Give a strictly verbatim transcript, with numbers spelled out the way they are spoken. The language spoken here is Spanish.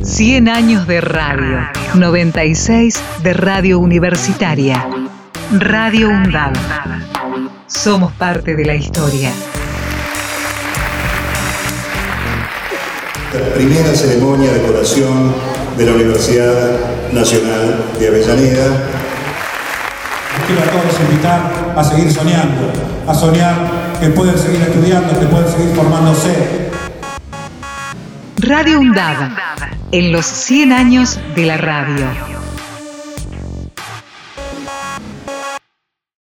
cien años de radio. noventa y seis de Radio Universitaria. Radio UNDAB. Somos parte de la historia. La primera ceremonia de colación de la Universidad Nacional de Avellaneda. Quiero a todos invitar a seguir soñando, a soñar que pueden seguir estudiando, que pueden seguir formándose. Radio UNDAB, en los cien años de la radio.